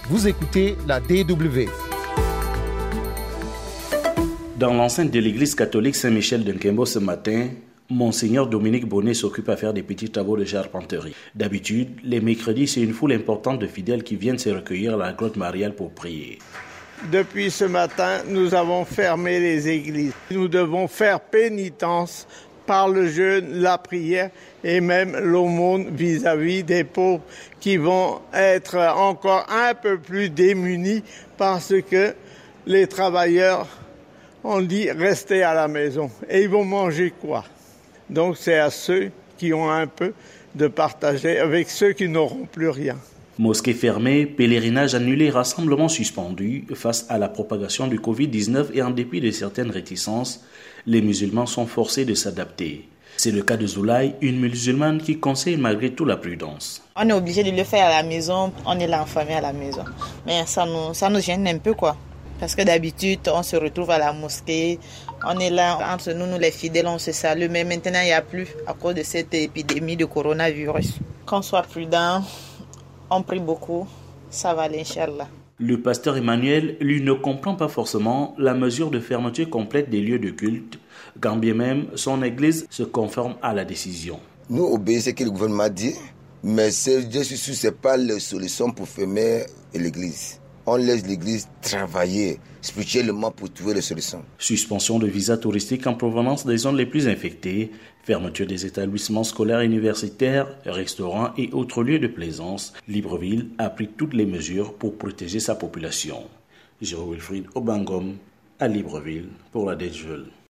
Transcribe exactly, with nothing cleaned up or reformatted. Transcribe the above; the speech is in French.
Vous écoutez la D W. Dans l'enceinte de l'église catholique Saint-Michel de Nkembo ce matin, Monseigneur Dominique Bonnet s'occupe à faire des petits travaux de charpenterie. D'habitude, les mercredis, c'est une foule importante de fidèles qui viennent se recueillir à la grotte mariale pour prier. Depuis ce matin, nous avons fermé les églises. Nous devons faire pénitence par le jeûne, la prière et même l'aumône vis-à-vis des pauvres qui vont être encore un peu plus démunis parce que les travailleurs ont dit restez à la maison. Et ils vont manger quoi? Donc c'est à ceux qui ont un peu de partager avec ceux qui n'auront plus rien. Mosquée fermée, pèlerinage annulé, rassemblement suspendu face à la propagation du covid dix-neuf et en dépit de certaines réticences, les musulmans sont forcés de s'adapter. C'est le cas de Zoulaï, une musulmane qui conseille malgré tout la prudence. On est obligé de le faire à la maison, on est là en famille à la maison. Mais ça nous, ça nous gêne un peu quoi. Parce que d'habitude, on se retrouve à la mosquée, on est là entre nous, nous les fidèles, on se salue. Mais maintenant, il n'y a plus à cause de cette épidémie de coronavirus. Qu'on soit prudent. On prie beaucoup, ça va aller, Inch'Allah. Le pasteur Emmanuel, lui, ne comprend pas forcément la mesure de fermeture complète des lieux de culte, quand bien même son église se conforme à la décision. Nous obéissons ce que le gouvernement dit, mais je suis sûr que ce n'est pas la solution pour fermer l'église. On laisse l'église travailler spirituellement pour trouver les solutions. Suspension de visas touristiques en provenance des zones les plus infectées, fermeture des établissements scolaires et universitaires, restaurants et autres lieux de plaisance, Libreville a pris toutes les mesures pour protéger sa population. Jérôme Wilfried Obangom à Libreville pour la D W.